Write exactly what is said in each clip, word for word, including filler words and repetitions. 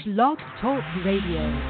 Blog Talk Radio.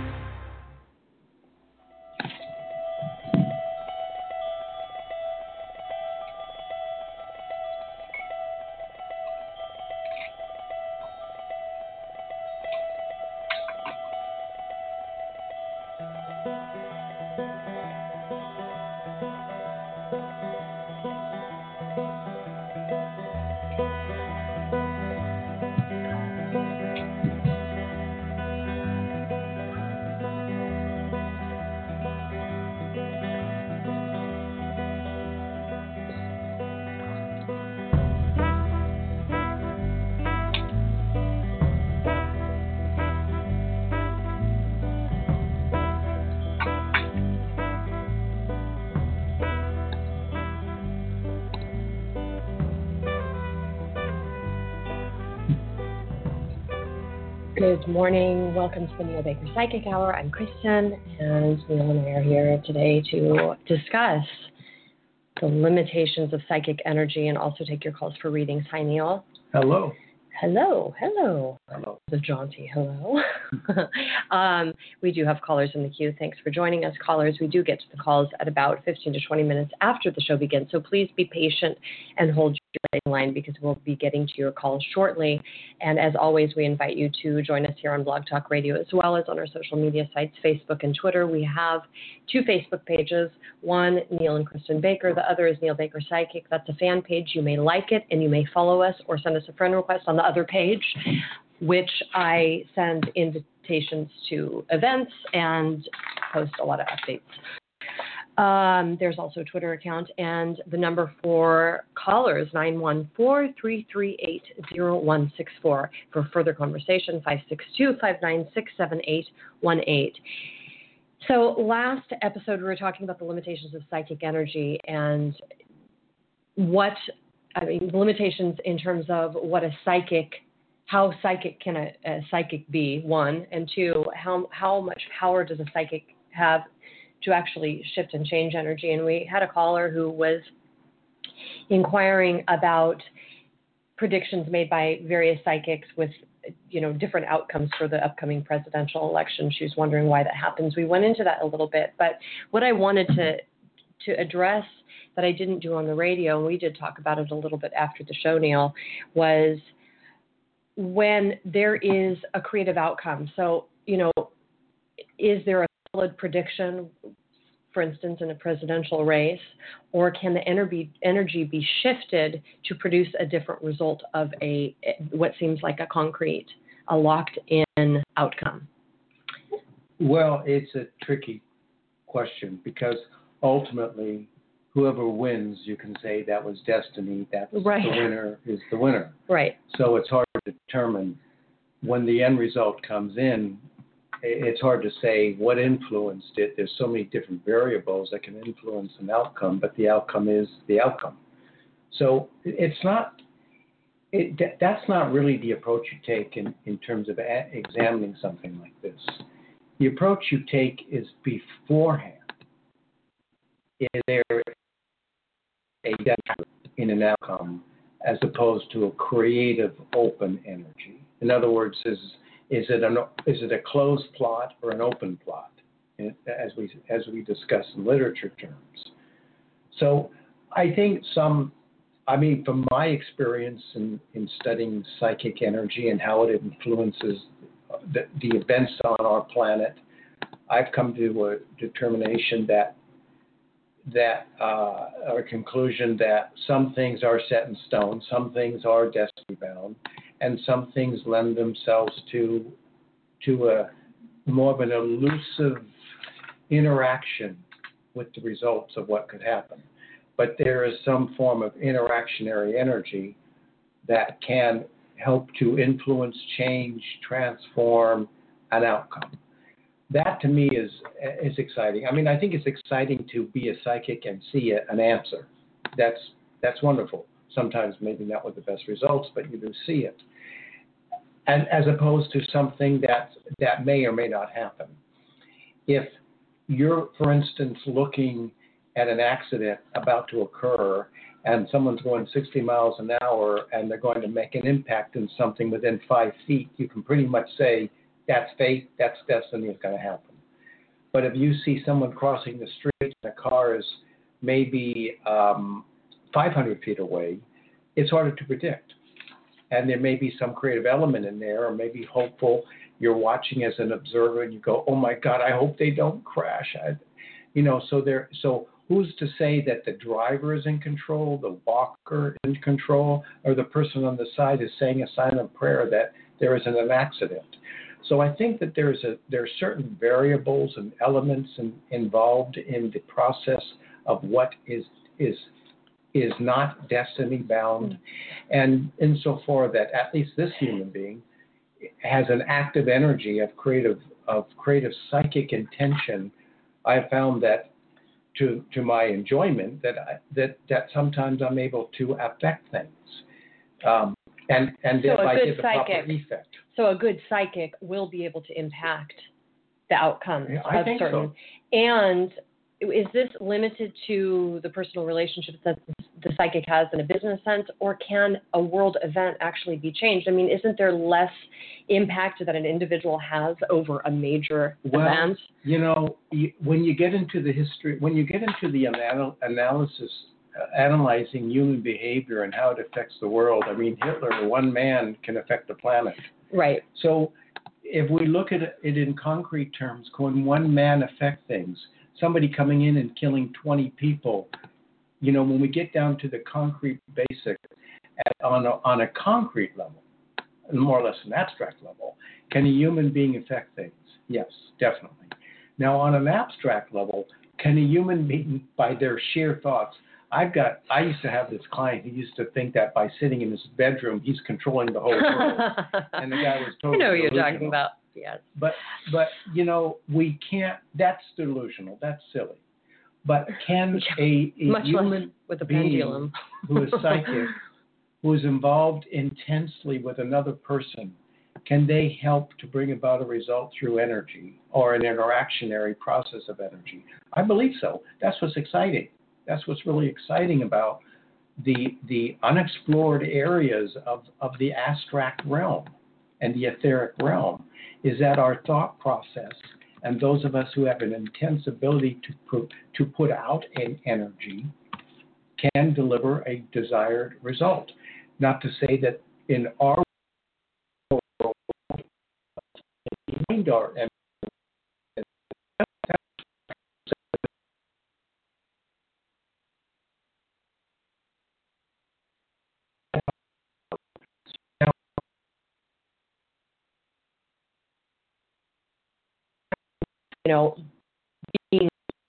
Good morning. Welcome to the Neil Baker Psychic Hour. I'm Kristen, and Neil and I are here today to discuss the limitations of psychic energy and also take your calls for readings. Hi, Neil. Hello. Hello. Hello. Hello. The jaunty hello. um, we do have callers in the queue. Thanks for joining us, callers. We do get to the calls at about fifteen to twenty minutes after the show begins, so please be patient and hold your line because we'll be getting to your calls shortly. And as always, we invite you to join us here on Blog Talk Radio as well as on our social media sites, Facebook and Twitter. We have two Facebook pages, one Neil and Kristen Baker, the other is Neil Baker Psychic. That's a fan page. You may like it and you may follow us or send us a friend request on the other page, which I send invitations to events and post a lot of updates. Um, there's also a Twitter account, and the number for callers, nine one four, three three eight, zero one six four. For further conversation, five six two, five nine six, seven eight one eight. So last episode, we were talking about the limitations of psychic energy and what, I mean, limitations in terms of what a psychic, how psychic can a, a psychic be, one, and two, how how much power does a psychic have to actually shift and change energy. And we had a caller who was inquiring about predictions made by various psychics with, you know, different outcomes for the upcoming presidential election. She was wondering why that happens. We went into that a little bit, but what I wanted to to address that I didn't do on the radio, and we did talk about it a little bit after the show, Neil, was when there is a creative outcome. So, you know, is there a solid prediction, for instance, in a presidential race, or can the energy energy be shifted to produce a different result of a what seems like a concrete, a locked-in outcome? Well, it's a tricky question because ultimately, whoever wins, you can say that was destiny. That's right. The winner is the winner. Right. So it's hard to determine when the end result comes in. It's hard to say what influenced it. There's so many different variables that can influence an outcome, but the outcome is the outcome. So it's not, it, that's not really the approach you take in, in terms of a, examining something like this. The approach you take is beforehand. Is there a depth in an outcome as opposed to a creative open energy? In other words, is Is it an is it a closed plot or an open plot, as we as we discuss in literature terms? So I think some, I mean, from my experience in, in studying psychic energy and how it influences the, the events on our planet, I've come to a determination that that uh, or a conclusion that some things are set in stone, some things are destiny bound, and some things lend themselves to to a more of an elusive interaction with the results of what could happen. But there is some form of interactionary energy that can help to influence, change, transform an outcome. That to me is is exciting. I mean, I think it's exciting to be a psychic and see a, an answer. That's that's wonderful. Sometimes maybe not with the best results, but you do see it. And as opposed to something that that may or may not happen. If you're, for instance, looking at an accident about to occur and someone's going sixty miles an hour and they're going to make an impact in something within five feet, you can pretty much say that's fate, that's destiny, it's going to happen. But if you see someone crossing the street and a car is maybe um, five hundred feet away, it's harder to predict. And there may be some creative element in there, or maybe hopeful. You're watching as an observer and you go, oh my God, I hope they don't crash. I, you know, so there, so who's to say that the driver is in control, the walker is in control, or the person on the side is saying a silent prayer that there isn't an accident? So I think that there's a there are certain variables and elements in, involved in the process of what is is is not destiny bound, mm-hmm. and insofar that at least this human being has an active energy of creative of creative psychic intention. I have found that to to my enjoyment that I, that that sometimes I'm able to affect things, um, and and so thereby a get the psychic, proper effect. So a good psychic will be able to impact the outcomes yeah, I of think certain. So. And is this limited to the personal relationships that the psychic has in a business sense, or can a world event actually be changed? I mean, isn't there less impact that an individual has over a major well, event? You know, you, when you get into the history, when you get into the anal- analysis, uh, analyzing human behavior and how it affects the world, I mean, Hitler, one man can affect the planet. Right. So if we look at it in concrete terms, can one man affect things? Somebody coming in and killing twenty people, you know, when we get down to the concrete basic, at, on, a, on a concrete level, more or less an abstract level, can a human being affect things? Yes, definitely. Now, on an abstract level, can a human being, by their sheer thoughts, I've got, I used to have this client who used to think that by sitting in his bedroom, he's controlling the whole world. And the guy was totally I know what you're delusional. talking about. Yes. But, but, you know, we can't, that's delusional. That's silly. But can a, a Much human with a being pendulum. who is psychic, who is involved intensely with another person, can they help to bring about a result through energy or an interactionary process of energy? I believe so. That's what's exciting. That's what's really exciting about the the unexplored areas of, of the abstract realm and the etheric realm, is that our thought process and those of us who have an intense ability to put, to put out an energy can deliver a desired result. Not to say that in our world, behind our energy, you know, being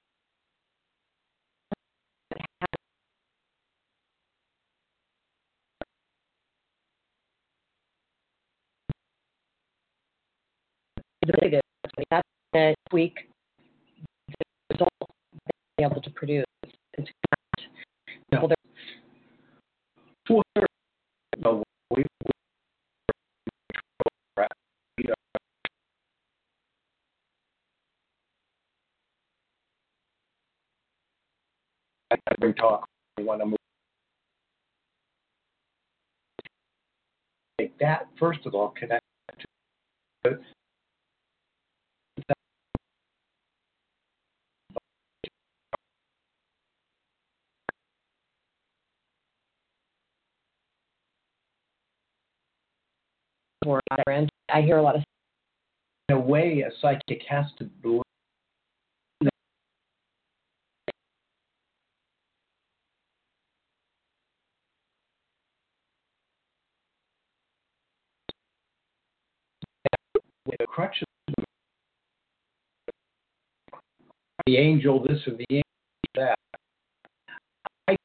that's a tweak the result be able to produce. It's no. well, For no, we, we, we we talk. We want to move. Make that first of all connect to more. I hear a lot of. in a way a psychic has to believe. With the crutches, the angel this or the angel that. I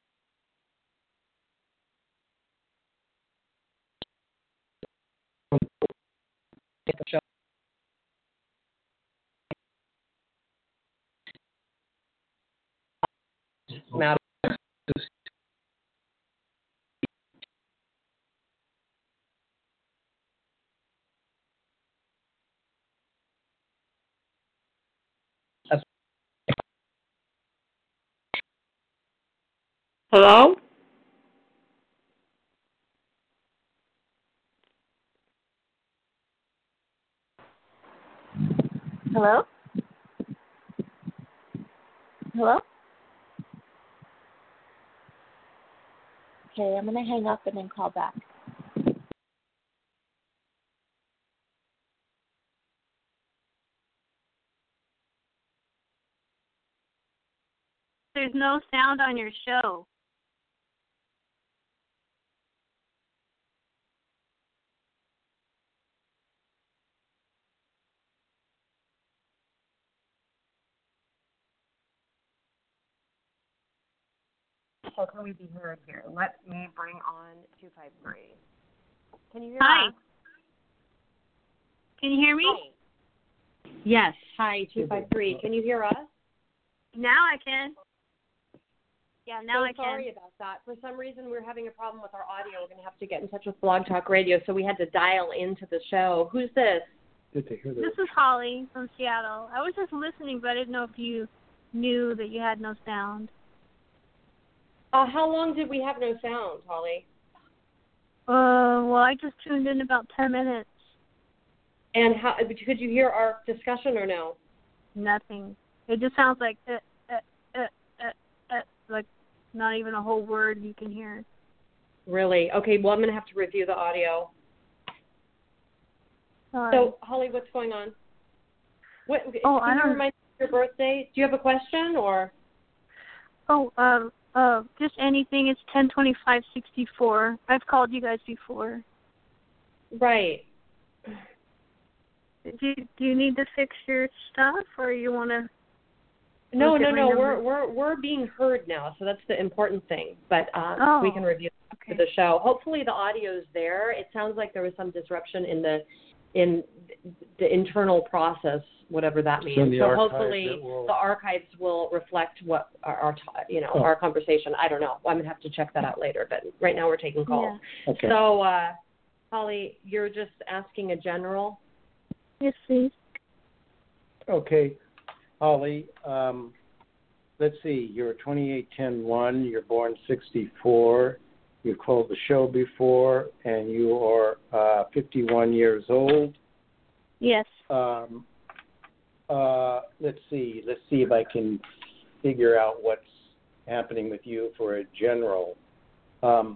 Matter. Hello? Hello? Hello? Okay, I'm going to hang up and then call back. There's no sound on your show. How can we be heard here? Let me bring on two five three. Can you hear Hi. us? Can you hear me? Hi. Yes. Hi, two five three. Can you hear us? Now I can. Yeah, now so I can. Sorry about that. For some reason, we're having a problem with our audio. We're going to have to get in touch with Blog Talk Radio, so we had to dial into the show. Who's this? Did they hear that? This is Holly from Seattle. I was just listening, but I didn't know if you knew that you had no sound. Uh, how long did we have no sound, Holly? Uh, well, I just tuned in about ten minutes. And how could you hear our discussion or no? Nothing. It just sounds like uh, uh, uh, uh, uh, like not even a whole word you can hear. Really? Okay. Well, I'm going to have to review the audio. Sorry. So, Holly, what's going on? What? Oh, can I you don't. remind me of your birthday? Do you have a question or? Oh, um, uh, just anything. It's ten twenty-five sixty-four. I've called you guys before. Right. Do you, do you need to fix your stuff, or you want to? No, no, no. We're we're we're being heard now, so that's the important thing. But um, oh, we can review okay. the show. Hopefully, the audio's there. It sounds like there was some disruption in the in the internal process, whatever that means. So, so hopefully, will... the archives will reflect what our, our you know oh. our conversation. I don't know. I'm gonna have to check that out later. But right now, we're taking calls. Yeah. Okay. So, uh, Holly, you're just asking a general. Yes, please. Okay, Holly, um, let's see. You're twenty-eight ten one. You're born sixty-four. You've called the show before, and you are uh, fifty-one years old. Yes. Um, uh, let's see. Let's see if I can figure out what's happening with you for a general. Um,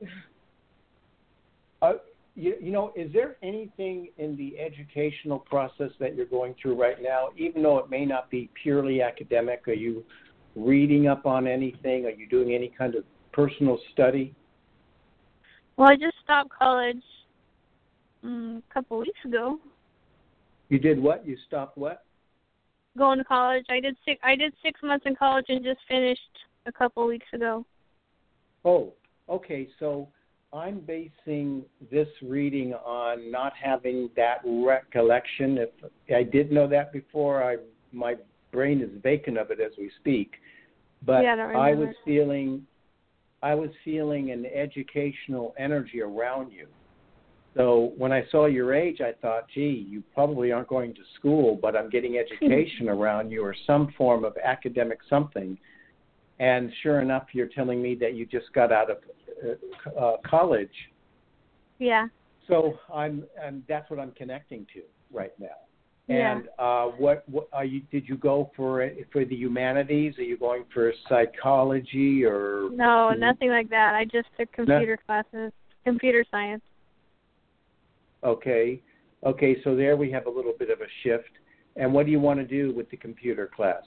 uh, You, you know, is there anything in the educational process that you're going through right now, even though it may not be purely academic? Are you reading up on anything? Are you doing any kind of personal study? Well, I just stopped college um, a couple weeks ago. You did what? You stopped what? Going to college. I did six. I did six months in college and just finished a couple weeks ago. Oh, okay. So I'm basing this reading on not having that recollection. If I did know that before, I my brain is vacant of it as we speak. But yeah, I, I was feeling, I was feeling an educational energy around you. So when I saw your age, I thought, gee, you probably aren't going to school, but I'm getting education around you or some form of academic something. And sure enough, you're telling me that you just got out of uh, college. Yeah. So I'm, and that's what I'm connecting to right now. Yeah. And uh, what, what are you? Did you go for for the humanities? Are you going for psychology or? No, nothing like that. I just took computer no? classes, computer science. Okay. Okay. So there we have a little bit of a shift. And what do you want to do with the computer class?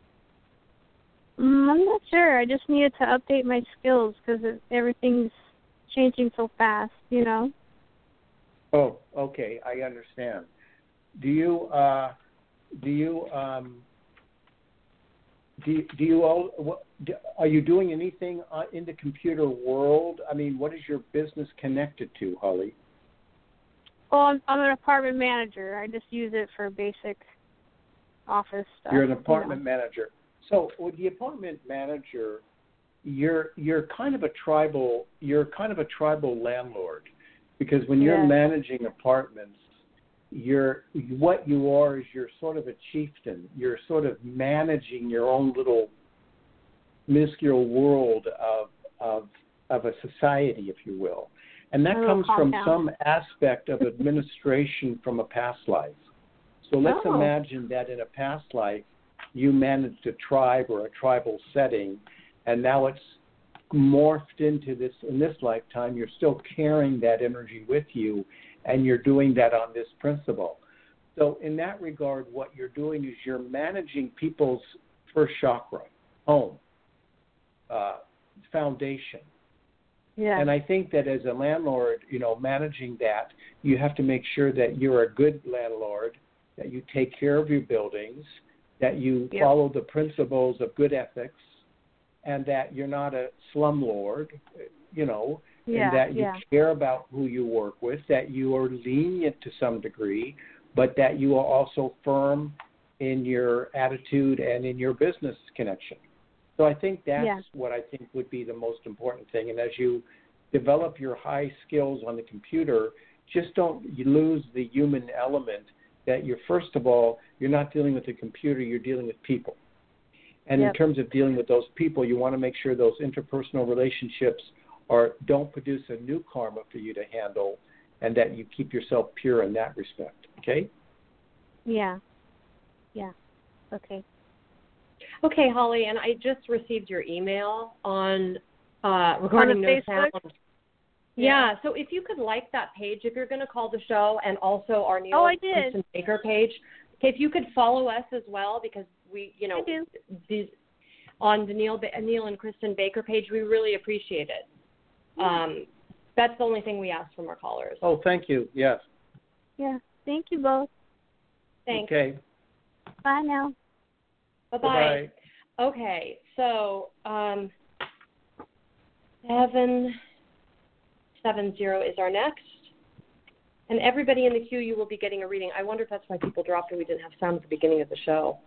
Mm, I'm not sure. I just needed to update my skills because everything's changing so fast, you know. Oh, okay. I understand. Do you uh, do you um, do do you all what, do, are you doing anything uh, in the computer world? I mean, what is your business connected to, Holly? Well, I'm, I'm an apartment manager. I just use it for basic office stuff. You're an apartment you know. manager. So with the apartment manager, you're you're kind of a tribal you're kind of a tribal landlord, because when you're yeah. managing apartments, you're what you are is you're sort of a chieftain. You're sort of managing your own little minuscule world of of of a society, if you will. And that comes from some aspect of administration from a past life. So let's Oh. imagine that in a past life, you managed a tribe or a tribal setting, and now it's morphed into this, in this lifetime, you're still carrying that energy with you, and you're doing that on this principle. So in that regard, what you're doing is you're managing people's first chakra, home, uh, foundation. Yeah. And I think that as a landlord, you know, managing that, you have to make sure that you're a good landlord, that you take care of your buildings, that you Yep. follow the principles of good ethics, and that you're not a slumlord, you know, Yeah, and that you yeah. care about who you work with, that you are lenient to some degree, but that you are also firm in your attitude and in your business connection. So I think that's Yeah. what I think would be the most important thing. And as you develop your high skills on the computer, just don't you lose the human element that you're, first of all, you're not dealing with a computer, you're dealing with people. And Yep. in terms of dealing with those people, you want to make sure those interpersonal relationships are don't produce a new karma for you to handle, and that you keep yourself pure in that respect. Okay? Yeah. Yeah. Okay. Okay, Holly, and I just received your email on uh, regarding On the No Facebook? Sound. Yeah, so if you could like that page, if you're going to call the show, and also our Neil Oh, I and did. Kristen Baker page, okay, if you could follow us as well, because we, you know, I do. these on the Neil, Ba- Neil and Kristen Baker page, we really appreciate it. Um, that's the only thing we ask from our callers. Oh, thank you. Yes. Yeah. Thank you both. Thanks. Okay. Bye now. Bye-bye. Okay, so um, seven seven zero is our next. And everybody in the queue, you will be getting a reading. I wonder if that's why people dropped and we didn't have sound at the beginning of the show.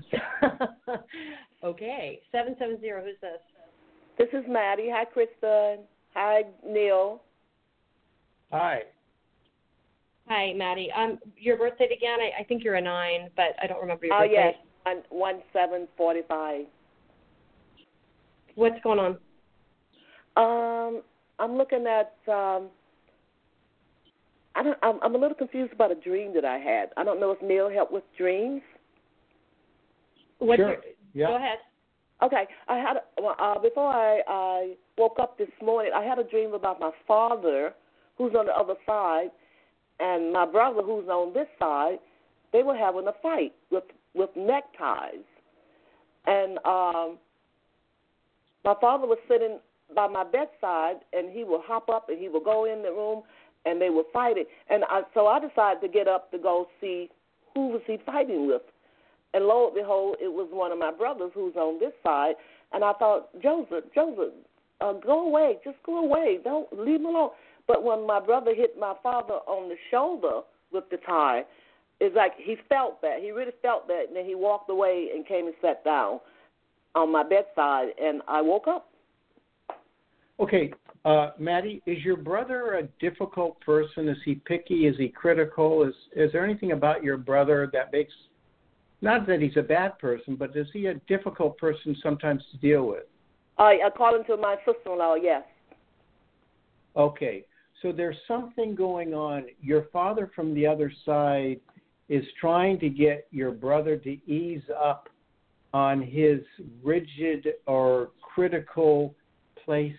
Okay, seven seven zero, who's this? This is Maddie. Hi, Krista. Hi, Neil. Hi. Hi, Maddie. Um, your birth date again? I, I think you're a nine, but I don't remember your Oh, birth yes, date. one, one seven forty-five. What's going on? Um, I'm looking at. Um, I don't. I'm, I'm a little confused about a dream that I had. I don't know if Neil helped with dreams. What's Sure. your, Yeah. Go ahead. Okay, I had well, uh, before I, I woke up this morning, I had a dream about my father, who's on the other side, and my brother, who's on this side. They were having a fight with with neckties, and um, my father was sitting by my bedside, and he would hop up and he would go in the room, and they were fighting, and I, so I decided to get up to go see who was he fighting with. And lo and behold, it was one of my brothers who's on this side. And I thought, Joseph, Joseph, uh, go away. Just go away. Don't leave him alone. But when my brother hit my father on the shoulder with the tie, it's like he felt that. He really felt that. And then he walked away and came and sat down on my bedside. And I woke up. Okay, uh, Maddie, is your brother a difficult person? Is he picky? Is he critical? Is is there anything about your brother that makes, not that he's a bad person, but is he a difficult person sometimes to deal with? Uh, according to my sister-in-law, yes. Okay, so there's something going on. Your father from the other side is trying to get your brother to ease up on his rigid or critical place.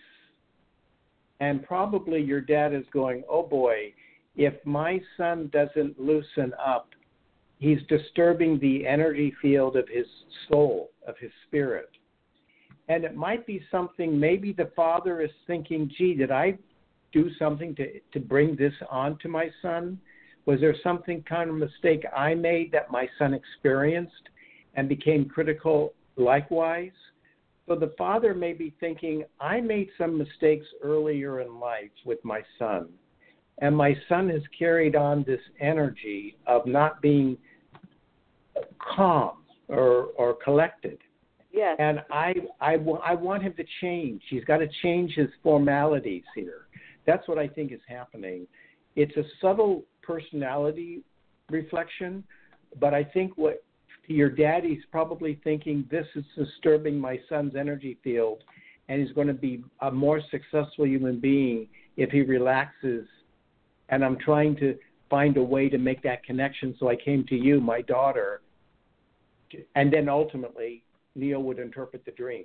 And probably your dad is going, oh boy, if my son doesn't loosen up, he's disturbing the energy field of his soul, of his spirit. And it might be something, maybe the father is thinking, gee, did I do something to, to bring this on to my son? Was there something kind of mistake I made that my son experienced and became critical likewise? So the father may be thinking, I made some mistakes earlier in life with my son, and my son has carried on this energy of not being calm or, or collected. Yes. And I, I, I want him to change. He's got to change his formalities here. That's what I think is happening. It's a subtle personality reflection, but I think what your daddy's probably thinking, this is disturbing my son's energy field, and he's going to be a more successful human being if he relaxes. And I'm trying to find a way to make that connection. So I came to you, my daughter, and then ultimately Neil would interpret the dream.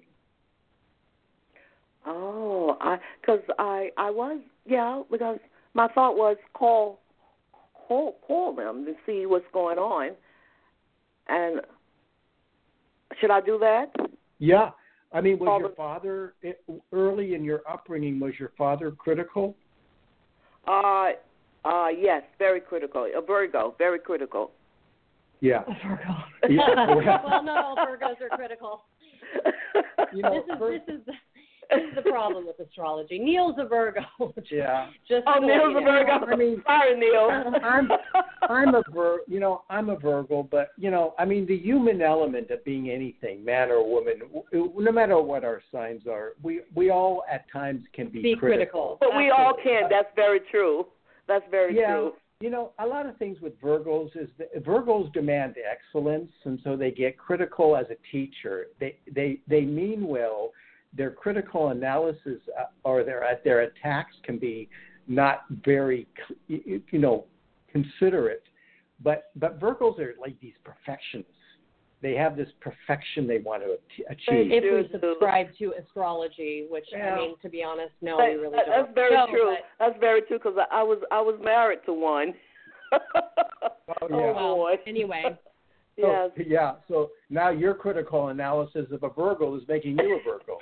Oh, I because I I was yeah because my thought was call call call them to see what's going on, and should I do that? Yeah, I mean, was Call your the- father early in your upbringing? Was your father critical? Uh, uh, yes, very critical. A Virgo, very critical. Yeah. A Virgo. Yeah. Well, not all Virgos are critical. You know, this is Vir- this is the, this is the problem with astrology. Neil's a Virgo. Yeah. Just Oh, to let Neil's you a know. Virgo. I mean, sorry, Neil. I'm I'm a Vir, you know, I'm a Virgo, but you know, I mean, the human element of being anything, man or woman, w- no matter what our signs are, we we all at times can be, Be critical. But we all Absolutely. can. That's very true. That's very Yeah. true. You know, a lot of things with Virgos is that Virgos demand excellence, and so they get critical as a teacher. They they they mean well. Their critical analysis uh, or their their attacks can be not very, you know, considerate. But but Virgos are like these perfectionists. They have this perfection they want to achieve. If do, we do. subscribe to astrology, which Yeah. I mean, to be honest, no, That- we really that- don't. That's very No, true. but- That's very true because I, I was I was married to one. Oh, Oh, yeah. well, boy. anyway. Yes. So, yeah. So now your critical analysis of a Virgo is making you a Virgo.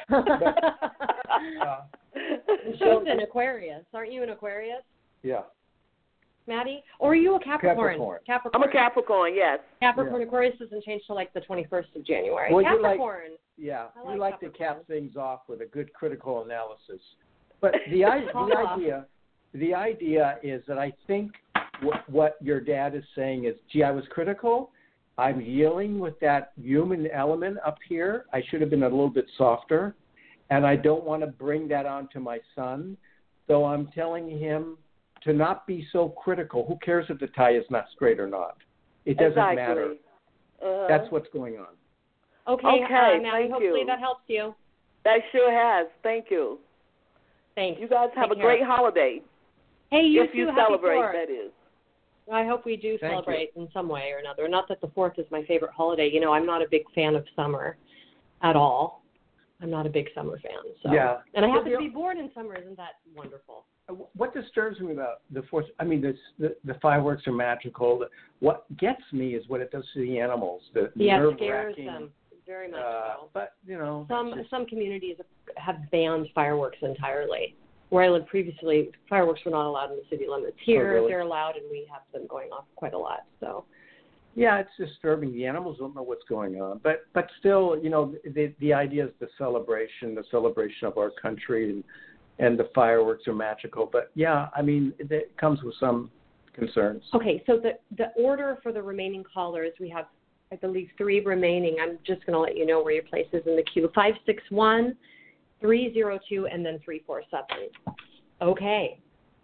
uh, She's an Aquarius. Aren't you an Aquarius, yeah. Maddie? Or are you a Capricorn? Capricorn. Capricorn. I'm a Capricorn. Yes. Capricorn. Yeah. Aquarius doesn't change till like the twenty-first of January. Well, you like- Capricorn. Yeah, I we like like to Capricorn. cap things off with a good critical analysis. But the, I, the idea, the idea is that I think what, what your dad is saying is, gee, I was critical. I'm healing with that human element up here. I should have been a little bit softer, and I don't want to bring that on to my son. So I'm telling him to not be so critical. Who cares if the tie is not straight or not? It doesn't exactly. matter. Uh-huh. That's what's going on. Okay, Okay, uh, Maddie, thank hopefully you. that helps you. That sure has. Thank you. Thanks. You guys have Take a care. great holiday. Hey, you if too. you Happy celebrate, Fourth. that is. I hope we do Thank celebrate in some way or another. Not that the fourth is my favorite holiday. You know, I'm not a big fan of summer at all. I'm not a big summer fan. So. Yeah. And I Well, happen to the- be born in summer. Isn't that wonderful? What disturbs me about the Fourth? I mean, this, the the fireworks are magical. What gets me is what it does to the animals. The Yeah, it scares nerve-wracking, them very much. Uh, so. but you know, Some it's just- some communities have banned fireworks entirely. Where I lived previously, fireworks were not allowed in the city limits. Here, really? they're allowed, and we have them going off quite a lot. So. yeah, it's disturbing. The animals don't know what's going on, but but still, you know, the the idea is the celebration, the celebration of our country, and and the fireworks are magical. But yeah, I mean, it, it comes with some concerns. Okay, so the the order for the remaining callers, we have, I believe, three remaining. I'm just going to let you know where your place is in the queue. Five six one, three zero two, and then three four seven. Okay.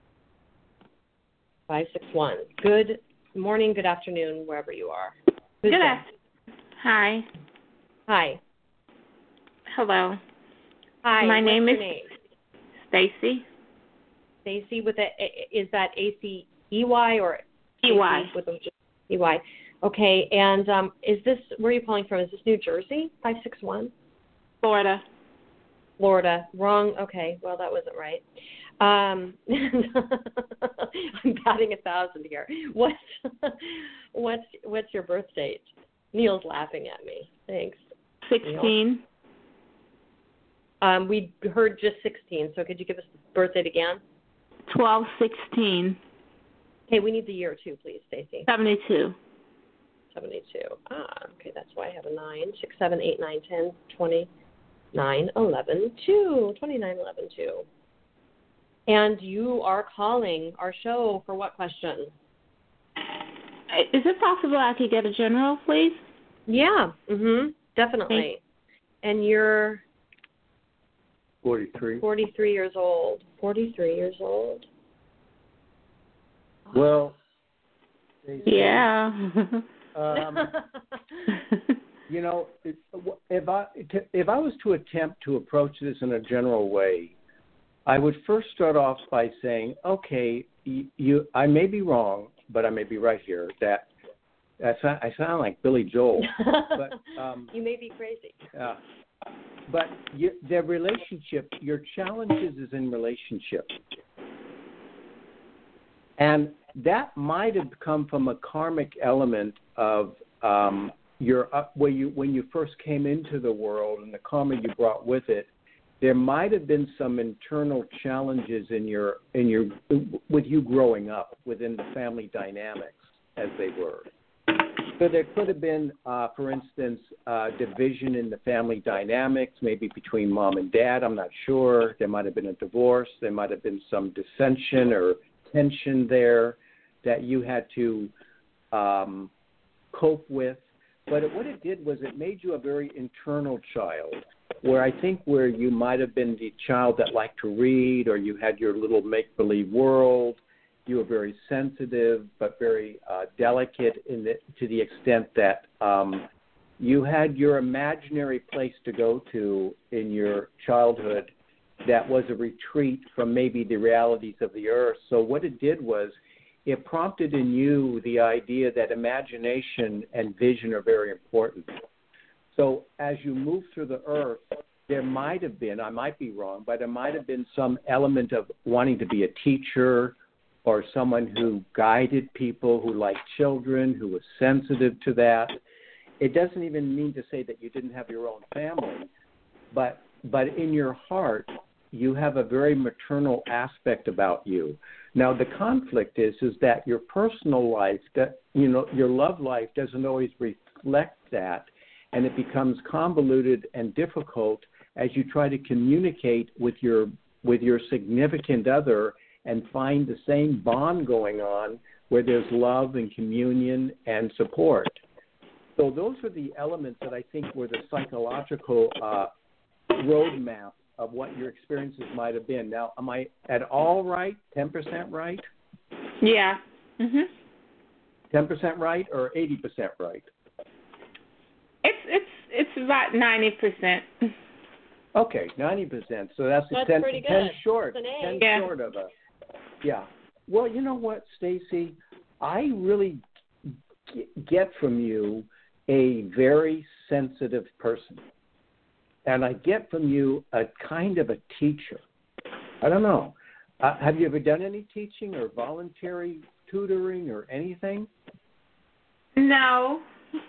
Five six one. Good morning, good afternoon, wherever you are. Who's Good there? afternoon. Hi. Hi. Hello. Hi. My What's name your is name? Stacy. Stacy with a, is that A C E Y or E Y. Stacy with a E Y? Okay, and um, is this, where are you calling from? Is this New Jersey, five six one? Florida. Florida. Wrong. Okay, well, that wasn't right. Um, I'm batting a thousand here. What's, what's, what's your birth date? Neil's laughing at me. Thanks. Sixteen. Um, we heard just sixteen, so could you give us the birth date again? Twelve sixteen. Okay, we need the year too, please, Stacy. Seventy two. seventy-two. Ah, okay, that's why I have a nine, six, seven, eight, nine, ten, twenty, nine, eleven, two, twenty-nine, eleven, two. And you are calling our show for what question? Is it possible I could get a general, please? Yeah, mhm, definitely. And you're Forty-three. forty-three years old. forty-three years old. Well. Yeah. Um, you know, if, if I if I was to attempt to approach this in a general way, I would first start off by saying, okay, you, you I may be wrong, but I may be right here, that I sound, I sound like Billy Joel. But um, you may be crazy. Uh, but you, their relationship, your challenges is in relationship. And that might have come from a karmic element of um, your uh, where you when you first came into the world and the karma you brought with it. There might have been some internal challenges in your in your with you growing up within the family dynamics as they were. So there could have been, uh, for instance, uh, division in the family dynamics, maybe between mom and dad. I'm not sure. There might have been a divorce. There might have been some dissension or tension there that you had to um, cope with. But it, what it did was it made you a very internal child, where I think where you might have been the child that liked to read, or you had your little make-believe world. You were very sensitive, but very uh, delicate in the, to the extent that um, you had your imaginary place to go to in your childhood that was a retreat from maybe the realities of the earth. So what it did was it prompted in you the idea that imagination and vision are very important. So as you move through the earth, there might have been, I might be wrong, but there might have been some element of wanting to be a teacher or someone who guided people, who liked children, who was sensitive to that. It doesn't even mean to say that you didn't have your own family, but but in your heart, you have a very maternal aspect about you. Now, the conflict is is that your personal life, that you know, your love life doesn't always reflect that, and it becomes convoluted and difficult as you try to communicate with your with your significant other and find the same bond going on where there's love and communion and support. So those are the elements that I think were the psychological uh, roadmap of what your experiences might have been. Now, am I at all right, ten percent right? Yeah. Mhm. ten percent right or eighty percent right? It's it's it's about ninety percent. Okay, ninety percent. So that's, that's ten, pretty good. ten short, That's an A. ten Yeah. short of a, yeah. Well, you know what, Stacy? I really g- get from you a very sensitive person. And I get from you a kind of a teacher. I don't know. Uh, have you ever done any teaching or voluntary tutoring or anything? No.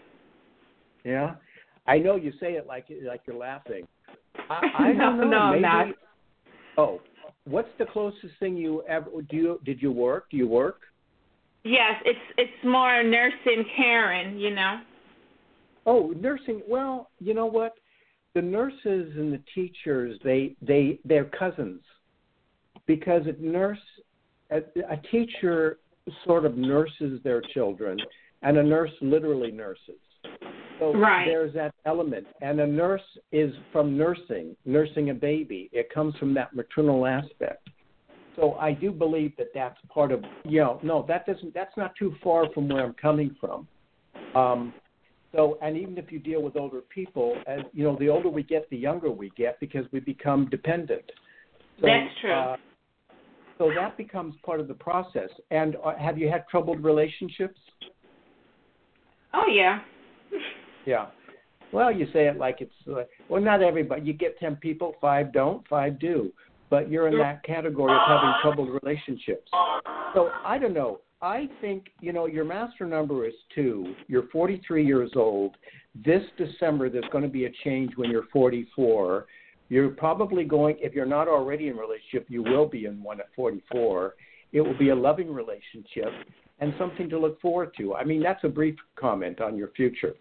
Yeah? I know you say it like like you're laughing. I, I no, don't know. no, Maybe, not. Oh, what's the closest thing you ever do? You, did you work? Do you work? Yes, it's it's more nursing, caring, you know. Oh, nursing. Well, you know what? The nurses and the teachers, they they they're cousins, because a nurse, a, a teacher sort of nurses their children, and a nurse literally nurses. So right. There's that element, and a nurse is from nursing, nursing a baby. It comes from that maternal aspect. So I do believe that that's part of, you know, no, that doesn't, that's not too far from where I'm coming from. Um, so, and even if you deal with older people, as you know, the older we get, the younger we get, because we become dependent. So, That's true. Uh, so that becomes part of the process. And uh, have you had troubled relationships? Oh, yeah. Yeah. Well, you say it like it's, uh, well, not everybody. You get ten people, five don't, five do. But you're in that category of having troubled relationships. So I don't know. I think, you know, your master number is two. You're forty-three years old. This December, there's going to be a change when you're forty-four. You're probably going, if you're not already in a relationship, you will be in one at forty-four. It will be a loving relationship and something to look forward to. I mean, that's a brief comment on your future.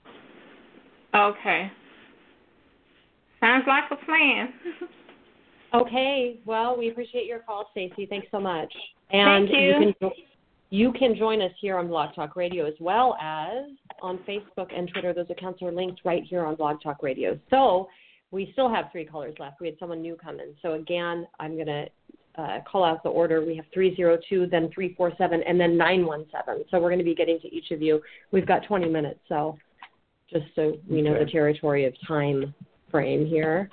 Okay. Sounds like a plan. Okay. Well, we appreciate your call, Stacey. Thanks so much. And Thank you. You can, you can join us here on Blog Talk Radio as well as on Facebook and Twitter. Those accounts are linked right here on Blog Talk Radio. So we still have three callers left. We had someone new come in. So, again, I'm going to uh, call out the order. We have three zero two, then three four seven, and then nine one seven. So we're going to be getting to each of you. We've got twenty minutes, so just so we know Okay. the territory of time frame here.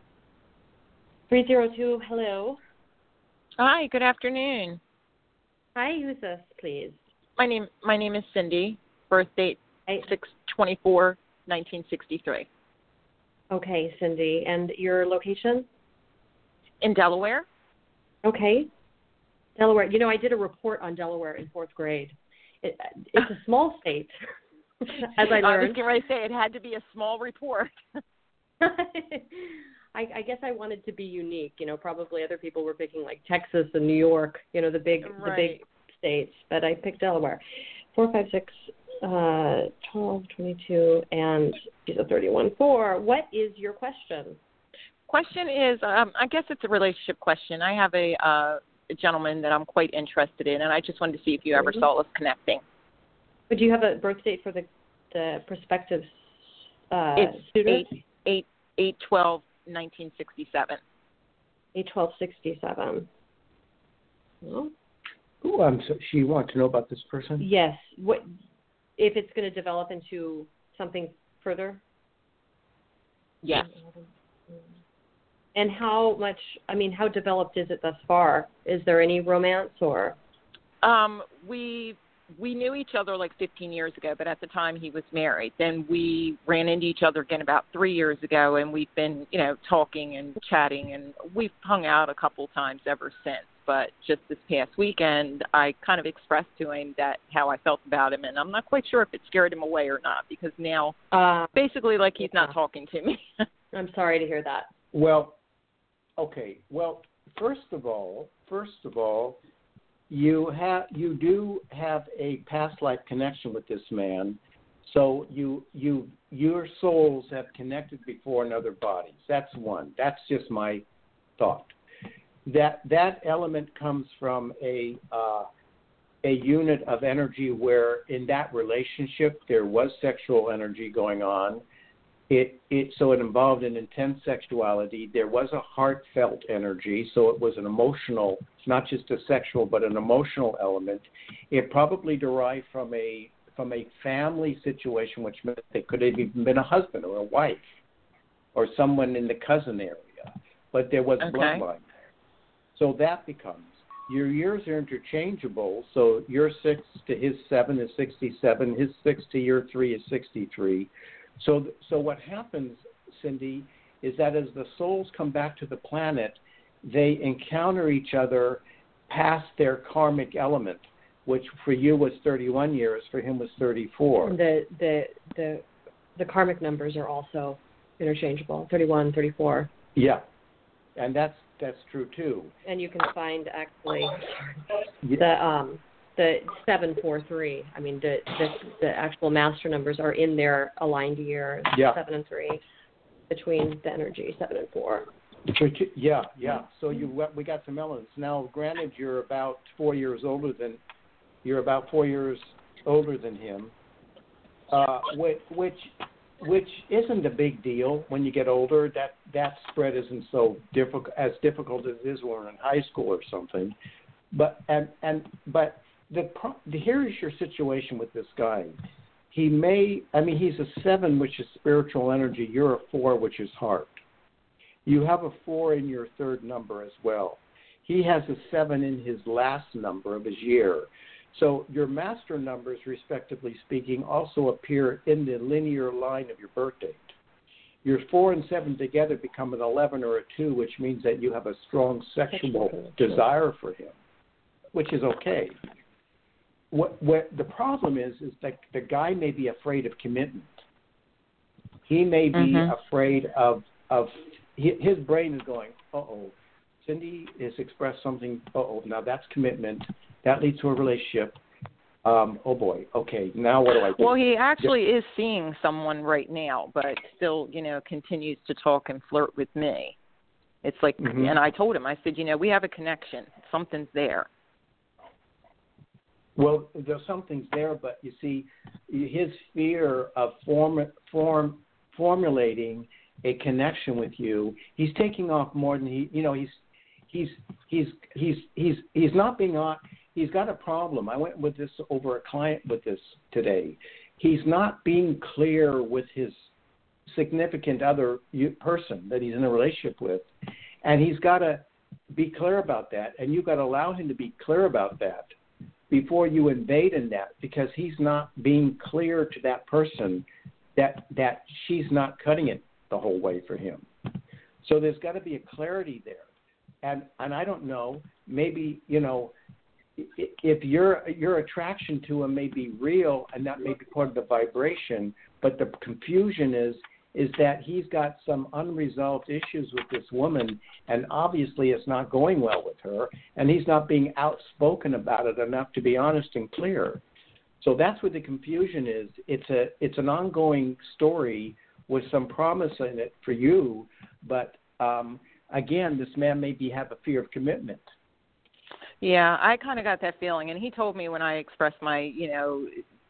three zero two, hello. Hi, good afternoon. Hi, who's this, please? My name my name is Cindy. Birth date six twenty-four nineteen sixty-three. Okay, Cindy. And your location? In Delaware. Okay. Delaware. You know, I did a report on Delaware in fourth grade. It, it's a small state, as I learned. I was getting ready to say it had to be a small report. I, I guess I wanted to be unique. You know, probably other people were picking like Texas and New York. You know, the big right. the big states, but I picked Delaware. Four, five, six, uh, twelve, twenty-two, and she's a thirty-one. Four. What is your question? Question is, um, I guess it's a relationship question. I have a, uh, a gentleman that I'm quite interested in, and I just wanted to see if you ever mm-hmm. saw us connecting. Would you have a birth date for the the prospective uh, it's student? Eight, eight, eight, twelve, nineteen sixty-seven. Eight, twelve, sixty-seven. Well, Ooh, um, so she wants to know about this person? yes. What if it's going to develop into something further? Yes. And how much, I mean, how developed is it thus far? Is there any romance or? Um, we we knew each other like fifteen years ago, but at the time he was married. Then we ran into each other again about three years ago, and we've been, you know, talking and chatting, and we've hung out a couple times ever since. But just this past weekend, I kind of expressed to him that how I felt about him, and I'm not quite sure if it scared him away or not, because now Uh, basically like he's yeah. not talking to me. I'm sorry to hear that. Well, okay. Well, first of all, first of all, you have you do have a past life connection with this man, so you you your souls have connected before in other bodies. That's one. That's just my thought. That that element comes from a uh, a unit of energy where in that relationship there was sexual energy going on. It it so it involved an intense sexuality. There was a heartfelt energy, so it was an emotional, not just a sexual, but an emotional element. It probably derived from a from a family situation, which meant they could have even been a husband or a wife, or someone in the cousin area. But there was Okay. bloodline. So that becomes your years are interchangeable. So your six to his seven is sixty-seven. His six to your three is sixty-three. So, so what happens, Cindy, is that as the souls come back to the planet, they encounter each other past their karmic element, which for you was thirty-one years, for him was thirty-four. The the the the karmic numbers are also interchangeable. thirty-one, thirty-four. Yeah, and that's that's true too. And you can find actually the um the seven four three. I mean the, the the actual master numbers are in their aligned year. Yeah. Seven and three between the energy seven and four. Yeah, yeah. So you we got some elements. Now, granted, you're about four years older than you're about four years older than him, uh, which which which isn't a big deal when you get older. That that spread isn't so difficult as difficult as it is when we're in high school or something. But and and but the, the here's your situation with this guy. He may I mean he's a seven, which is spiritual energy. You're a four, which is heart. You have a four in your third number as well. He has a seven in his last number of his year. So your master numbers, respectively speaking, also appear in the linear line of your birth date. Your four and seven together become an eleven or a two, which means that you have a strong sexual desire for him, which is okay. What, what the problem is, is that the guy may be afraid of commitment. He may be mm-hmm. afraid of, of his brain is going, uh-oh, Cindy has expressed something, uh-oh, now that's commitment. That leads to a relationship. Um, oh, boy, okay, now what do I do? Well, he actually is seeing someone right now, but still, you know, continues to talk and flirt with me. It's like, mm-hmm. and I told him, I said, you know, we have a connection. Something's there. Well, there's something's there, but you see, his fear of form, form, formulating a connection with you, he's taking off more than he, you know, he's, he's, he's, he's, he's, he's not being on, he's got a problem. I went with this over a client with this today. He's not being clear with his significant other person that he's in a relationship with, and he's got to be clear about that, and you've got to allow him to be clear about that before you invade in that, because he's not being clear to that person that that she's not cutting it the whole way for him. So there's got to be a clarity there. And and I don't know, maybe, you know, if your your attraction to him may be real and that may be part of the vibration, but the confusion is is that he's got some unresolved issues with this woman, and obviously it's not going well with her, and he's not being outspoken about it enough to be honest and clear. So that's what the confusion is. It's a it's an ongoing story with some promise in it for you, but um, again, this man maybe have a fear of commitment. Yeah, I kind of got that feeling, and he told me when I expressed my, you know,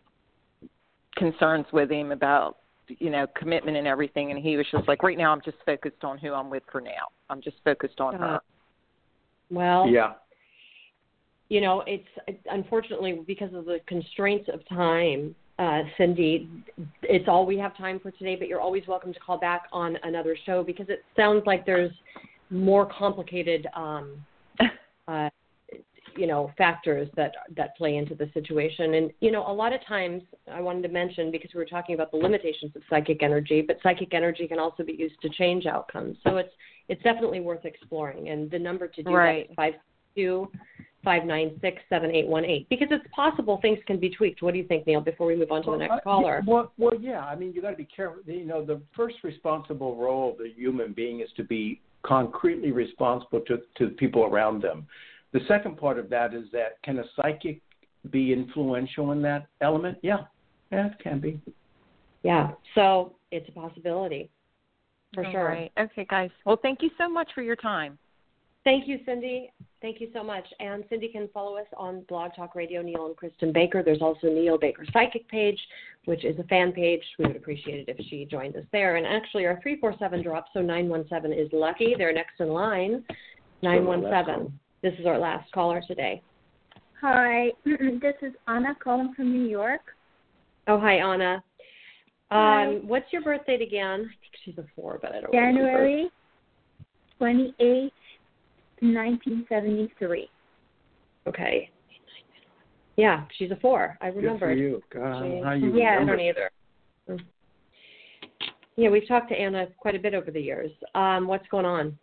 concerns with him about, you know, commitment and everything, and he was just like, right now I'm just focused on who I'm with for now. I'm just focused on uh, her. Well, yeah. You know, it's unfortunately because of the constraints of time, uh, Cindy, it's all we have time for today, but you're always welcome to call back on another show because it sounds like there's more complicated um, uh, you know, factors that that play into the situation. And, you know, a lot of times I wanted to mention, because we were talking about the limitations of psychic energy, but psychic energy can also be used to change outcomes. So it's it's definitely worth exploring. And the number to do right. that is five two, five nine six, seven eight one eight, because it's possible things can be tweaked. What do you think, Neil, before we move on to well, the next uh, caller? Well, well, yeah. I mean, you got to be careful. You know, the first responsible role of the human being is to be concretely responsible to, to the people around them. The second part of that is that can a psychic be influential in that element? Yeah, yeah, it can be. Yeah, so it's a possibility, for All sure. Right. Okay, guys. Well, thank you so much for your time. Thank you, Cindy. Thank you so much. And Cindy can follow us on Blog Talk Radio, Neil and Kristen Baker. There's also Neil Baker Psychic page, which is a fan page. We would appreciate it if she joined us there. And actually, our three four seven dropped, so nine one seven is lucky. They're next in line, nine one seven. This is our last caller today. Hi, this is Anna calling from New York. Oh, hi, Anna. Hi. Um, what's your birth date again? I think she's a four, but I don't January twenty-eighth, nineteen seventy-three. Okay. Yeah, she's a four. I remember. Good for you. God, She, how you yeah, remember? I don't either. Yeah, we've talked to Anna quite a bit over the years. Um, what's going on?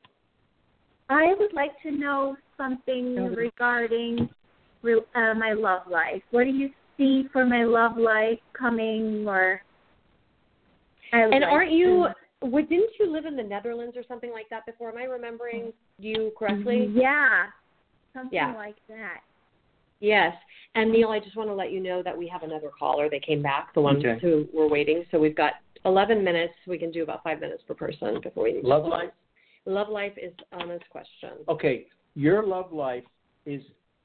I would like to know something regarding uh, my love life. What do you see for my love life coming, or? I And like aren't you? to... What, didn't you live in the Netherlands or something like that before? Am I remembering you correctly? Yeah, something Yeah. like that. Yes. And Neil, I just want to let you know that we have another caller. They came back, the ones Okay. who were waiting. So we've got eleven minutes. We can do about five minutes per person before we. Love life? Love life is Anna's question. Okay, your love life is,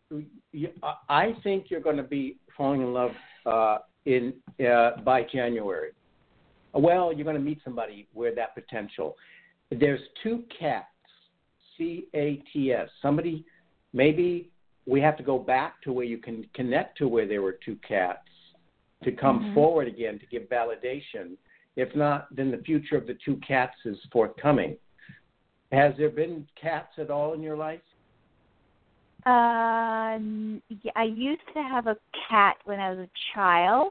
I think you're going to be falling in love uh, in uh, by January. Well, you're going to meet somebody with that potential. There's two cats, C A T S. Somebody, maybe we have to go back to where you can connect to where there were two cats to come Mm-hmm. forward again to give validation. If not, then the future of the two cats is forthcoming. Has there been cats at all in your life? Um, yeah, I used to have a cat when I was a child.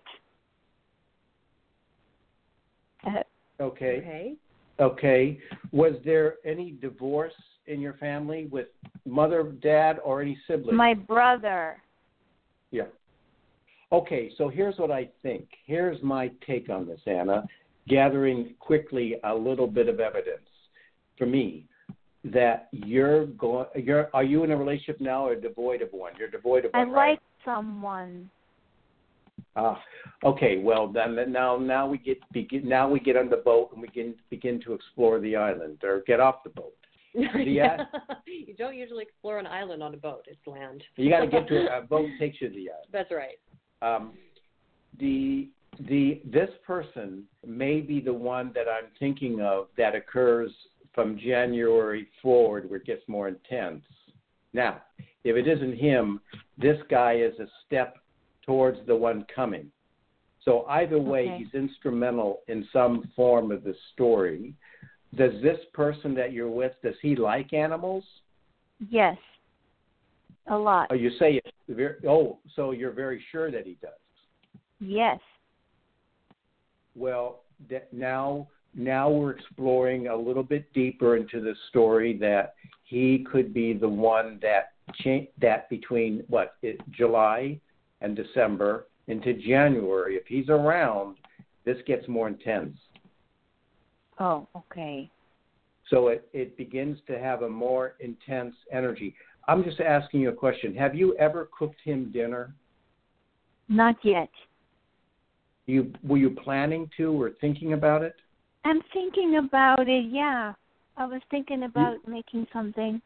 Uh, Okay. Okay. Okay. Was there any divorce in your family with mother, dad, or any siblings? my brother. Yeah. Okay, so here's what I think. Here's my take on this, Anna, gathering quickly a little bit of evidence for me that you're going. You're are you in a relationship now or devoid of one? You're devoid of I one, right? like someone. Ah, okay. Well, then now now we get begin now we get on the boat and we can begin to explore the island or get off the boat. Yeah. You don't usually explore an island on a boat. It's land. You got to get to a boat takes you to the island. That's right. Um, the the this person may be the one that I'm thinking of that occurs from January forward, where it gets more intense. Now, if it isn't him, this guy is a step towards the one coming. So either way, Okay. he's instrumental in some form of the story. Does this person that you're with, does he like animals? Yes. A lot. Oh, you say it's very, oh, so you're very sure that he does. Yes. Well, that now now we're exploring a little bit deeper into the story that he could be the one that cha- that between what it, July and December into January, if he's around, this gets more intense. Oh, okay. So it, it begins to have a more intense energy. I'm just asking you a question. Have you ever cooked him dinner? Not yet. You were you planning to or thinking about it? I'm thinking about it, yeah. I was thinking about you, making something.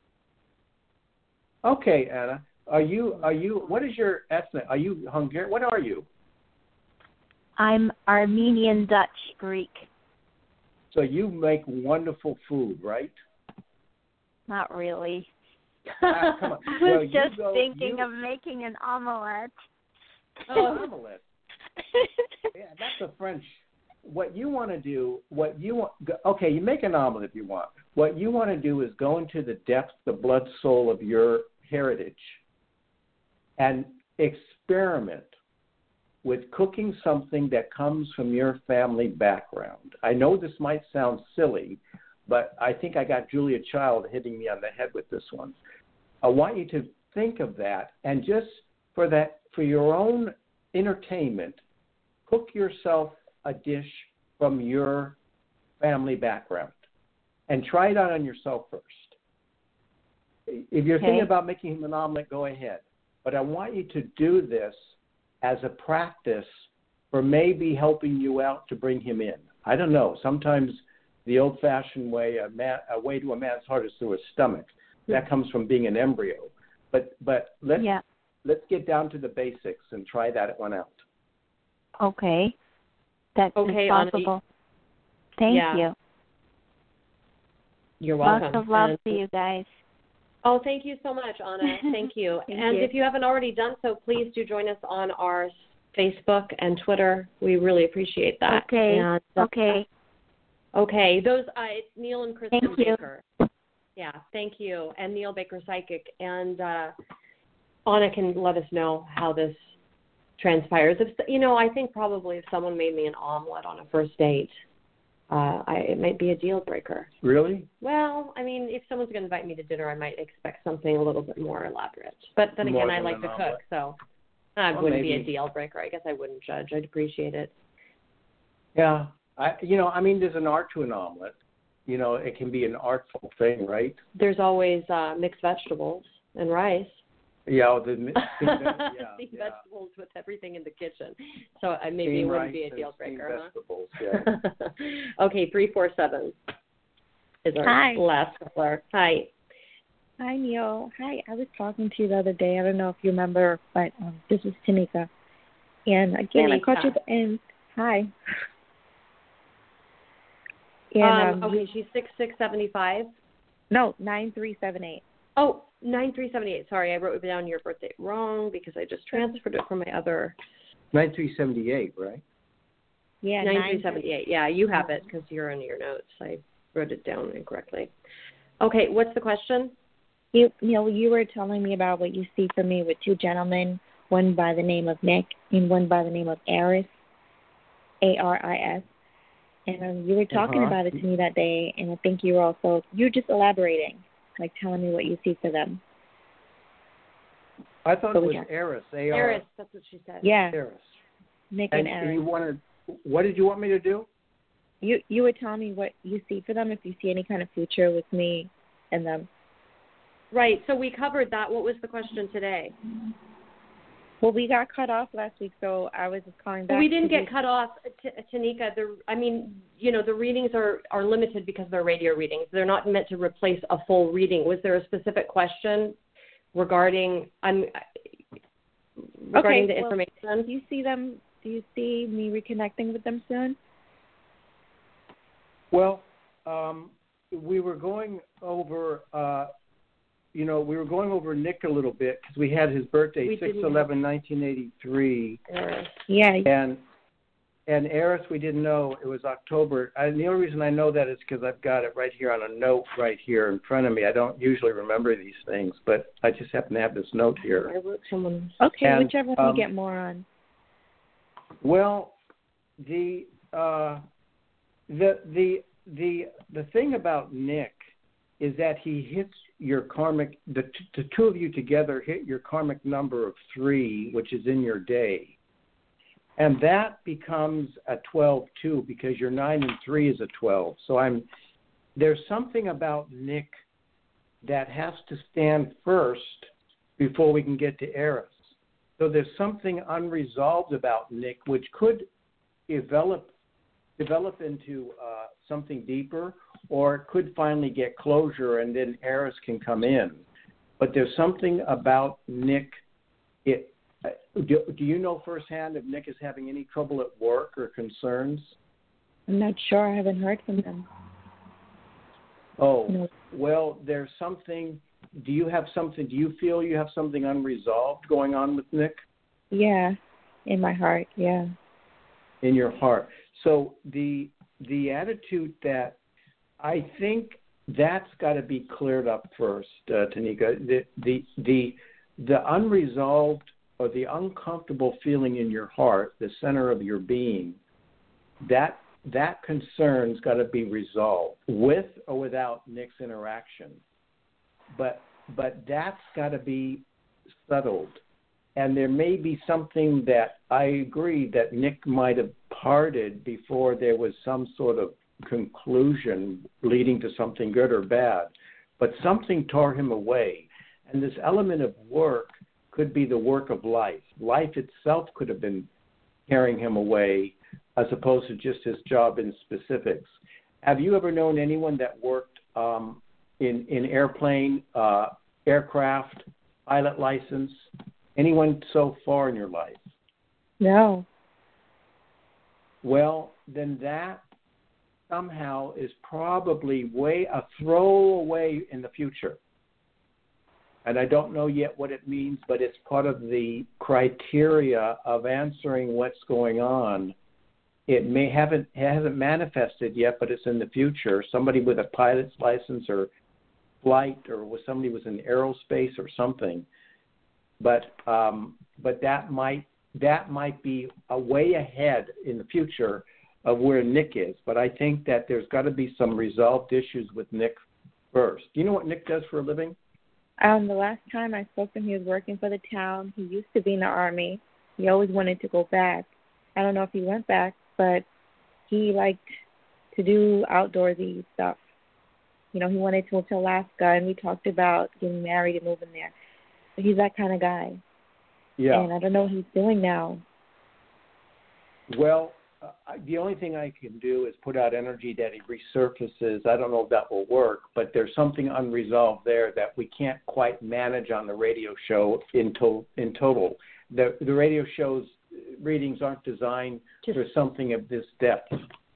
Okay, Anna. Are you are you what is your ethnic? Are you Hungarian? What are you? I'm Armenian, Dutch, Greek. So you make wonderful food, right? Not really. Ah, come on. I Well, was you just go- thinking you- of making an omelette. Oh, omelette. Yeah, that's a French. What you want to do, what you want, okay, you make an omelet if you want. What you want to do is go into the depths, the blood soul of your heritage and experiment with cooking something that comes from your family background. I know this might sound silly, but I think I got Julia Child hitting me on the head with this one. I want you to think of that and just for that, for your own entertainment, cook yourself a dish from your family background and try it out on yourself first. If you're Okay. thinking about making him an omelet, go ahead. But I want you to do this as a practice for maybe helping you out to bring him in. I don't know. Sometimes the old-fashioned way, a, man, a way to a man's heart is through his stomach. That comes from being an embryo. But but let's Yeah. let's get down to the basics and try that one out. Okay. That's Okay, Anna, possible. Thank yeah. you. You're welcome. Lots of love And- to you guys. Oh, thank you so much, Anna. Thank you. Thank and you. if you haven't already done so, please do join us on our Facebook and Twitter. We really appreciate that. Okay. And, uh, Okay. Okay. Those uh, it's Neil and Kristen Thank you. Baker. Yeah. Thank you. And Neil Baker Psychic. And uh, Anna can let us know how this transpires. If you know, I think probably if someone made me an omelet on a first date, uh, I, it might be a deal breaker. Really? Well, I mean, if someone's going to invite me to dinner, I might expect something a little bit more elaborate. But then More again, I than like an to omelet. cook, so it Well, wouldn't be maybe. a deal breaker. I guess I wouldn't judge. I'd appreciate it. Yeah. I you know, I mean there's an art to an omelet. You know, it can be an artful thing, right? There's always uh, mixed vegetables and rice. Yeah, the yeah, Steamed yeah. vegetables with everything in the kitchen. So uh, maybe Steamed it wouldn't rice be a and deal steamed breaker, huh? vegetables, yeah. Okay, three four seven is our Hi. last caller. Hi. Hi, Neil. Hi. I was talking to you the other day. I don't know if you remember, but um, this is Tanika. And again, I caught you at the end. Hi. And, Um, um, okay, she's six six seventy five. no, nine three seven eight. Oh, nine three seventy eight. Sorry, I wrote down your birthday wrong because I just transferred it from my other nine three seven eight, right? Yeah, nine three seventy eight. Yeah, you have it because you're in your notes. I wrote it down incorrectly. Okay, what's the question? You, Neil, you were telling me about what you see for me with two gentlemen, one by the name of Nick and one by the name of Aris, A R I S. And um, you were talking Uh-huh. about it to me that day, and I think you were also, you were just elaborating, like telling me what you see for them. I thought So it we was have- Eris, A R. Eris, that's what she said. Yeah, Eris. Nick And and Aris. you wanted, what did you want me to do? You you were telling me what you see for them, if you see any kind of future with me and them. Right, so we covered that. What was the question today? Well, we got cut off last week, so I was just calling back. Well, we didn't to get cut off, T- Tanika. The, I mean, you know, the readings are, are limited because they're radio readings. They're not meant to replace a full reading. Was there a specific question regarding um, regarding Okay, the well, information? Do you see them? Do you see me reconnecting with them soon? Well, um, we were going over, uh, you know, we were going over Nick a little bit because we had his birthday, We six didn't eleven nineteen eighty three, Eris. Yeah. and and Eris, we didn't know it was October. I, the only reason I know that is because I've got it right here on a note right here in front of me. I don't usually remember these things, but I just happen to have this note here. I wrote someone. Okay, and, whichever one um, you get more on. Well, the uh, the the the the thing about Nick is that he hits your karmic. The, the two of you together hit your karmic number of three, which is in your day. And that becomes a twelve too, because your nine and three is a twelve. So I'm there's something about Nick that has to stand first before we can get to Eris. So there's something unresolved about Nick, which could develop develop into uh, something deeper, or it could finally get closure, and then Eris can come in. But there's something about Nick. It Do, do you know firsthand if Nick is having any trouble at work or concerns? I'm not sure. I haven't heard from them. Oh, no. Well, there's something. Do you have something? Do you feel you have something unresolved going on with Nick? Yeah, in my heart, yeah. In your heart. So the the attitude that I think that's got to be cleared up first, uh, Tanika. The the the the unresolved or the uncomfortable feeling in your heart, the center of your being, that that concern's got to be resolved with or without Nick's interaction. But but that's got to be settled. And there may be something that I agree that Nick might have parted before there was some sort of conclusion leading to something good or bad. But something tore him away. And this element of work could be the work of life. Life itself could have been carrying him away as opposed to just his job in specifics. Have you ever known anyone that worked um, in, in airplane, uh, aircraft, pilot license? Anyone so far in your life? No. Well, then that somehow is probably way a throwaway in the future. And I don't know yet what it means, but it's part of the criteria of answering what's going on. It may haven't hasn't manifested yet, but it's in the future. Somebody with a pilot's license or flight, or with somebody was in aerospace or something. But um, but that might that might be a way ahead in the future of where Nick is. But I think that there's got to be some resolved issues with Nick first. Do you know what Nick does for a living? Um, the last time I spoke to him, he was working for the town. He used to be in the Army. He always wanted to go back. I don't know if he went back, but he liked to do outdoorsy stuff. You know, he wanted to move to Alaska, and we talked about getting married and moving there. But he's that kind of guy. Yeah. And I don't know what he's doing now. Well, uh, the only thing I can do is put out energy that he resurfaces. I don't know if that will work, but there's something unresolved there that we can't quite manage on the radio show in, to- in total. The, the radio show's readings aren't designed Just, for something of this depth.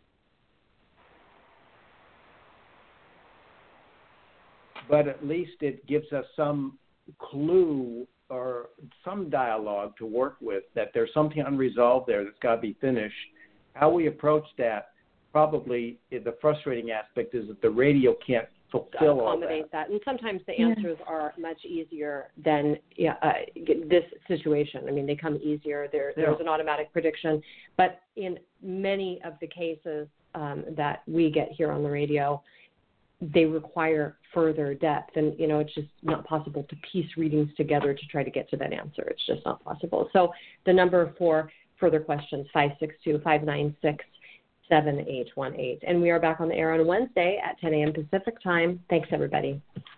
But at least it gives us some clue or some dialogue to work with that there's something unresolved there that's got to be finished. How we approach that, probably the frustrating aspect is that the radio can't fulfill all that. Accommodate that. And sometimes the answers yeah. are much easier than yeah, uh, this situation. I mean, they come easier. There, yeah. There's an automatic prediction. But in many of the cases um, that we get here on the radio, they require further depth. And, you know, it's just not possible to piece readings together to try to get to that answer. It's just not possible. So the number for further questions, five six two, five nine six, seven eight one eight. And we are back on the air on Wednesday at ten a.m. Pacific time. Thanks, everybody.